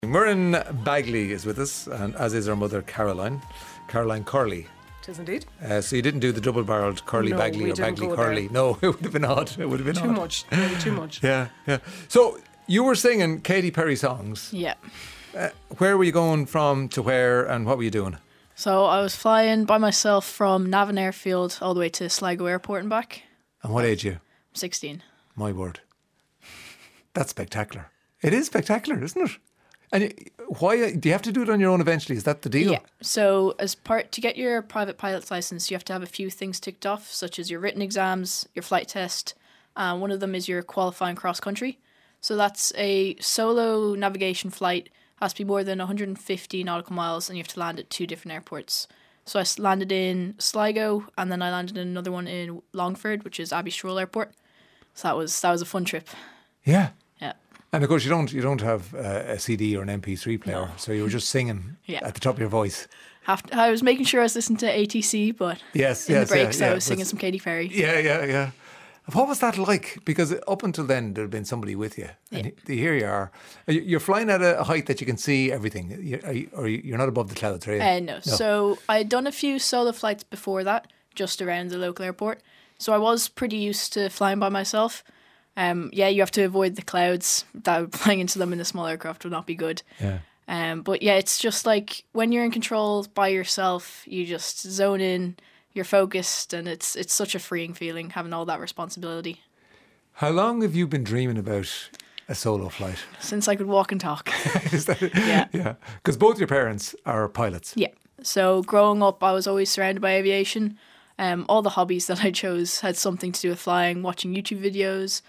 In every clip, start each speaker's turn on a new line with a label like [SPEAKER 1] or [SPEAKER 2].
[SPEAKER 1] Murren Bagley is with us, and as is our mother Caroline Corley.
[SPEAKER 2] It is indeed.
[SPEAKER 1] So you didn't do the double-barrelled Curly Bagley or Bagley Corley. No, it would have been odd. It would have been
[SPEAKER 2] too much. Maybe too much.
[SPEAKER 1] Yeah. So you were singing Katy Perry songs.
[SPEAKER 3] Yeah.
[SPEAKER 1] Where were you going from to where, and what were you doing?
[SPEAKER 3] So I was flying by myself from Navan Airfield all the way to Sligo Airport and back.
[SPEAKER 1] And what age are you?
[SPEAKER 3] 16.
[SPEAKER 1] My word. That's spectacular. It is spectacular, isn't it? And why do you have to do it on your own eventually? Is that the deal?
[SPEAKER 3] Yeah. So to get your private pilot's license, you have to have a few things ticked off, such as your written exams, your flight test. One of them is your qualifying cross country. So that's a solo navigation flight. Has to be more than 150 nautical miles, and you have to land at 2 different airports. So I landed in Sligo, and then I landed in another one in Longford, which is Abbey Stroll Airport. So that was a fun trip.
[SPEAKER 1] Yeah.
[SPEAKER 3] Yeah.
[SPEAKER 1] And of course, you don't have a CD or an MP3 player, so you were just singing at the top of your voice.
[SPEAKER 3] I was making sure I was listening to ATC, but in the breaks I was singing some Katy Perry.
[SPEAKER 1] Yeah. What was that like? Because up until then, there had been somebody with you. And here you are. You're flying at a height that you can see everything. You're not above the clouds, are you?
[SPEAKER 3] No. So I had done a few solo flights before that, just around the local airport. So I was pretty used to flying by myself. You have to avoid the clouds. Flying into them in a small aircraft would not be good.
[SPEAKER 1] Yeah.
[SPEAKER 3] But it's just like when you're in control by yourself, you just zone in, you're focused, and it's such a freeing feeling having all that responsibility.
[SPEAKER 1] How long have you been dreaming about a solo flight?
[SPEAKER 3] Since I could walk and talk.
[SPEAKER 1] Is that it? Yeah. Because both your parents are pilots.
[SPEAKER 3] Yeah. So growing up, I was always surrounded by aviation. All the hobbies that I chose had something to do with flying, watching YouTube videos.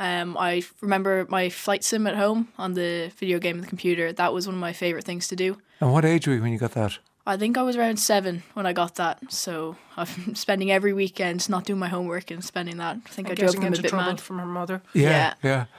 [SPEAKER 3] I remember my flight sim at home on the video game on the computer. That was one of my favourite things to do.
[SPEAKER 1] And what age were you when you got that?
[SPEAKER 3] I think I was around 7 when I got that. So I'm spending every weekend not doing my homework and spending that. I think I drove them a bit mad.
[SPEAKER 2] From her mother.
[SPEAKER 1] Yeah.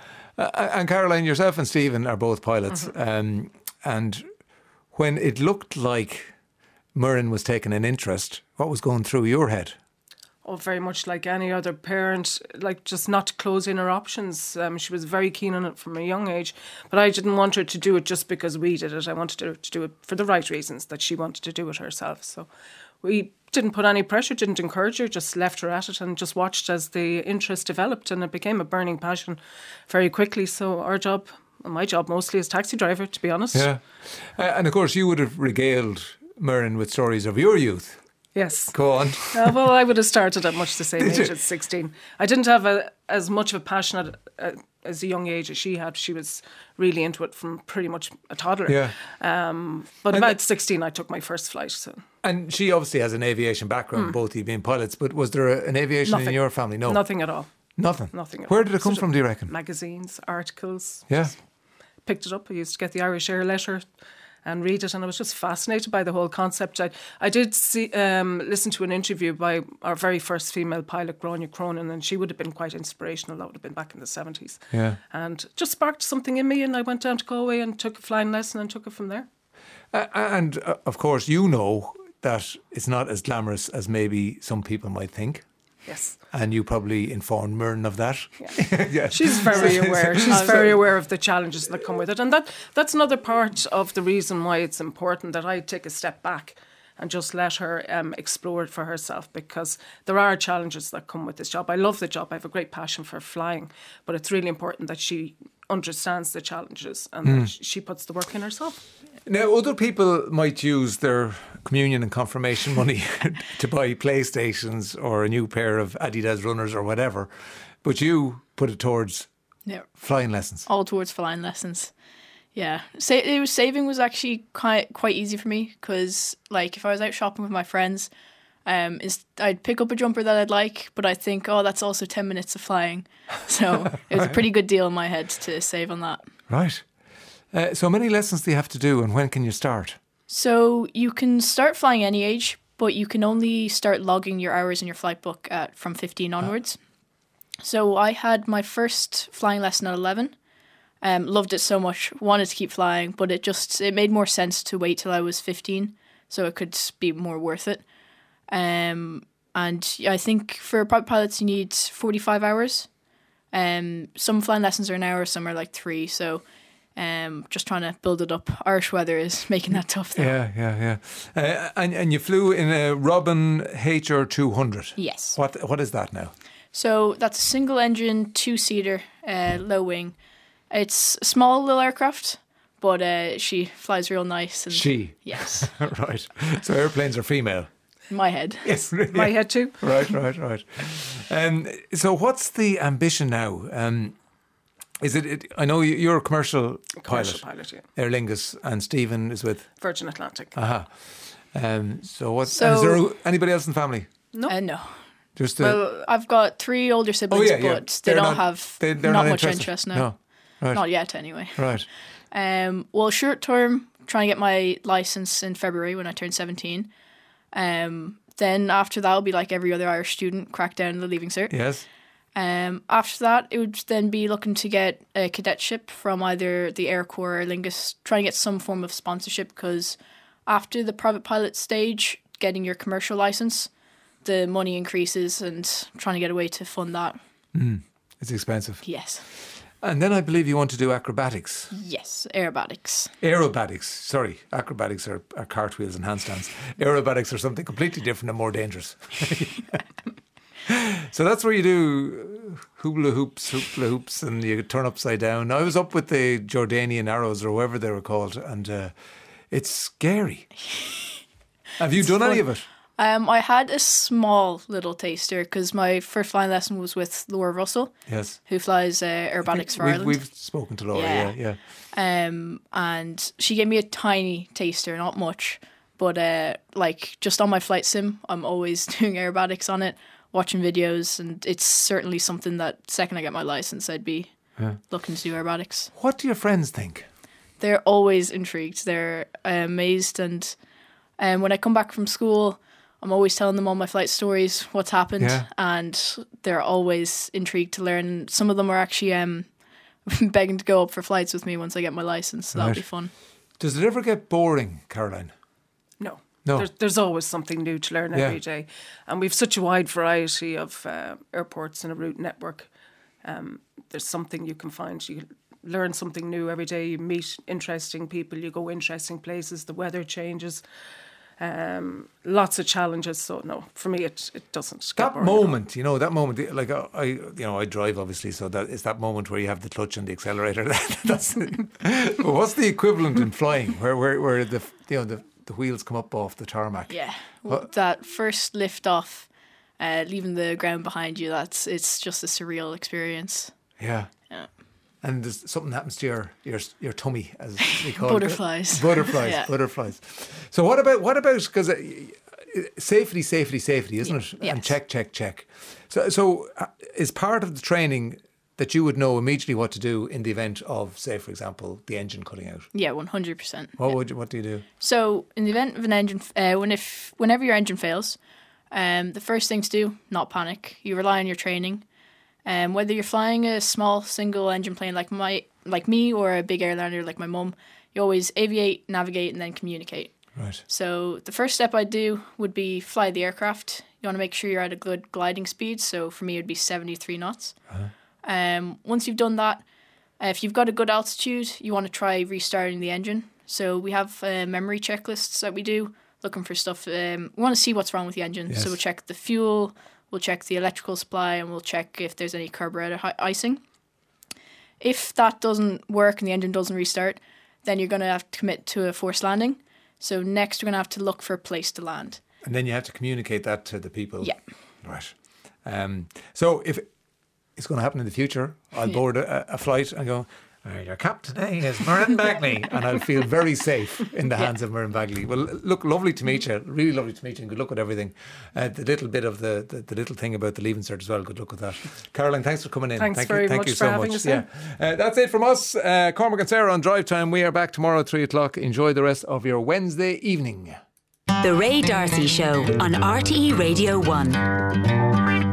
[SPEAKER 1] And Caroline, yourself and Stephen are both pilots. Mm-hmm. And when it looked like Murren was taking an interest, what was going through your head?
[SPEAKER 2] Oh, very much like any other parent, like just not to close in her options. She was very keen on it from a young age, but I didn't want her to do it just because we did it. I wanted her to do it for the right reasons, that she wanted to do it herself. So we didn't put any pressure, didn't encourage her, just left her at it and just watched as the interest developed, and it became a burning passion very quickly. So our job, my job mostly, as taxi driver, to be honest.
[SPEAKER 1] Yeah. And of course you would have regaled Murren with stories of your youth.
[SPEAKER 2] Yes.
[SPEAKER 1] Go on.
[SPEAKER 2] Well, I would have started at much the same age at 16. I didn't have as much of a passion as a young age as she had. She was really into it from pretty much a toddler.
[SPEAKER 1] Yeah.
[SPEAKER 2] But about 16, I took my first flight. So.
[SPEAKER 1] And she obviously has an aviation background, both of you being pilots, but was there an aviation in your family? No.
[SPEAKER 2] Nothing at all.
[SPEAKER 1] Nothing?
[SPEAKER 2] Nothing at
[SPEAKER 1] Where
[SPEAKER 2] all.
[SPEAKER 1] did it come from, do you reckon?
[SPEAKER 2] Magazines, articles.
[SPEAKER 1] Yeah.
[SPEAKER 2] Picked it up. I used to get the Irish Air letter and read it, and I was just fascinated by the whole concept. I did listen to an interview by our very first female pilot, Gráinne Cronin, and she would have been quite inspirational. That would have been back in the 70s.
[SPEAKER 1] Yeah.
[SPEAKER 2] And just sparked something in me, and I went down to Galway and took a flying lesson and took it from there.
[SPEAKER 1] And of course, you know that it's not as glamorous as maybe some people might think.
[SPEAKER 2] Yes.
[SPEAKER 1] And you probably informed Murren of that.
[SPEAKER 2] Yeah.
[SPEAKER 1] Yeah.
[SPEAKER 2] She's very aware. She's very aware of the challenges that come with it. And that's another part of the reason why it's important that I take a step back and just let her explore it for herself, because there are challenges that come with this job. I love the job. I have a great passion for flying, but it's really important that she understands the challenges and that she puts the work in herself.
[SPEAKER 1] Now, other people might use their communion and confirmation money to buy PlayStations or a new pair of Adidas runners or whatever, but you put it towards flying lessons.
[SPEAKER 3] All towards flying lessons. Yeah. Saving was actually quite easy for me, because like if I was out shopping with my friends, I'd pick up a jumper that I'd like, but I'd think, that's also 10 minutes of flying. So it was a pretty good deal in my head to save on that.
[SPEAKER 1] Right. So many lessons do you have to do, and when can you start?
[SPEAKER 3] So you can start flying any age, but you can only start logging your hours in your flight book from 15 onwards. So I had my first flying lesson at 11. Loved it so much, wanted to keep flying, but it made more sense to wait till I was 15 so it could be more worth it. And I think for private pilots you need 45 hours. Some flying lessons are an hour, some are like 3. So Just trying to build it up. Irish weather is making that tough though.
[SPEAKER 1] Yeah. And you flew in a Robin HR 200.
[SPEAKER 3] Yes.
[SPEAKER 1] What is that now?
[SPEAKER 3] So that's a single engine, 2-seater, low wing. It's a small little aircraft, but she flies real nice. And
[SPEAKER 1] She?
[SPEAKER 3] Yes.
[SPEAKER 1] Right. So airplanes are female?
[SPEAKER 3] In my head.
[SPEAKER 1] Yes.
[SPEAKER 2] My head too.
[SPEAKER 1] Right. So what's the ambition now? Is it? I know you're a commercial pilot,
[SPEAKER 2] yeah.
[SPEAKER 1] Aer Lingus, and Stephen is with
[SPEAKER 2] Virgin Atlantic.
[SPEAKER 1] So what? Is there anybody else in the family?
[SPEAKER 2] No.
[SPEAKER 3] No.
[SPEAKER 1] Just
[SPEAKER 3] Well, I've got 3 older siblings, but they don't have
[SPEAKER 1] they're
[SPEAKER 3] not much
[SPEAKER 1] interested.
[SPEAKER 3] interest now.
[SPEAKER 1] No. Right.
[SPEAKER 3] Not yet, anyway.
[SPEAKER 1] Right.
[SPEAKER 3] Well, short term, trying to get my license in February when I turn 17. Then after that, I'll be like every other Irish student, crack down on the Leaving Cert.
[SPEAKER 1] Yes.
[SPEAKER 3] After that, it would then be looking to get a cadetship from either the Air Corps or Aer Lingus, trying to get some form of sponsorship, because after the private pilot stage, getting your commercial license, the money increases, and trying to get a way to fund that.
[SPEAKER 1] It's expensive.
[SPEAKER 3] Yes.
[SPEAKER 1] And then I believe you want to do acrobatics.
[SPEAKER 3] Yes, aerobatics.
[SPEAKER 1] Aerobatics. Sorry, acrobatics are cartwheels and handstands. Aerobatics are something completely different and more dangerous. So that's where you do hula hoops, and you turn upside down. I was up with the Jordanian arrows or whatever they were called, and it's scary. Have you done any of it?
[SPEAKER 3] I had a small little taster because my first flying lesson was with Laura Russell,
[SPEAKER 1] Yes.
[SPEAKER 3] who flies aerobatics for Ireland.
[SPEAKER 1] We've spoken to Laura, yeah.
[SPEAKER 3] And she gave me a tiny taster, not much, but like just on my flight sim, I'm always doing aerobatics on it, watching videos, and it's certainly something that second I get my license, I'd be looking to do aerobatics.
[SPEAKER 1] What do your friends think?
[SPEAKER 3] They're always intrigued. They're amazed, and when I come back from school, I'm always telling them all my flight stories, what's happened, and they're always intrigued to learn. Some of them are actually begging to go up for flights with me once I get my license, so that'll be fun.
[SPEAKER 1] Does it ever get boring, Caroline?
[SPEAKER 2] No. There's always something new to learn every day. And we've such a wide variety of airports in a route network. There's something you can find. You learn something new every day. You meet interesting people. You go interesting places. The weather changes. Lots of challenges. So no, for me it doesn't.
[SPEAKER 1] That moment, like I drive obviously, so that it's that moment where you have the clutch and the accelerator. That's but what's the equivalent in flying, where the wheels come up off the tarmac?
[SPEAKER 3] Yeah, that first lift off, leaving the ground behind you. It's just a surreal experience.
[SPEAKER 1] Yeah. And there's something happens to your tummy, as we call
[SPEAKER 3] Butterflies.
[SPEAKER 1] it. Butterflies. So what about because safety, isn't it?
[SPEAKER 3] Yes.
[SPEAKER 1] And check. So is part of the training that you would know immediately what to do in the event of, say, for example, the engine cutting out?
[SPEAKER 3] Yeah, 100%.
[SPEAKER 1] What do you do?
[SPEAKER 3] So in the event of an engine, whenever your engine fails, the first thing to do, not panic. You rely on your training. Whether you're flying a small single engine plane like me or a big airliner like my mum, you always aviate, navigate, and then communicate.
[SPEAKER 1] Right.
[SPEAKER 3] So the first step I'd do would be fly the aircraft. You want to make sure you're at a good gliding speed. So for me, it'd be 73 knots. Once you've done that, if you've got a good altitude, you want to try restarting the engine. So we have memory checklists that we do, looking for stuff. We want to see what's wrong with the engine.
[SPEAKER 1] Yes.
[SPEAKER 3] So we'll check the fuel, we'll check the electrical supply, and we'll check if there's any carburetor icing. If that doesn't work and the engine doesn't restart, then you're going to have to commit to a forced landing. So next we're going to have to look for a place to land.
[SPEAKER 1] And then you have to communicate that to the people.
[SPEAKER 3] Yeah.
[SPEAKER 1] Right. So if it's going to happen in the future, I'll board a flight and go, your captain today is Muireann Bagley, and I'll feel very safe in the hands of Muireann Bagley. Well, look, lovely to meet you. Really lovely to meet you, and good luck with everything. The little bit of the little thing about the Leaving Cert as well. Good luck with that. Caroline, thanks for coming in.
[SPEAKER 2] Thank you so much.
[SPEAKER 1] Yeah, that's it from us. Cormac and Sarah on Drive Time. We are back tomorrow at 3:00. Enjoy the rest of your Wednesday evening.
[SPEAKER 4] The Ray D'Arcy Show on RTE Radio 1.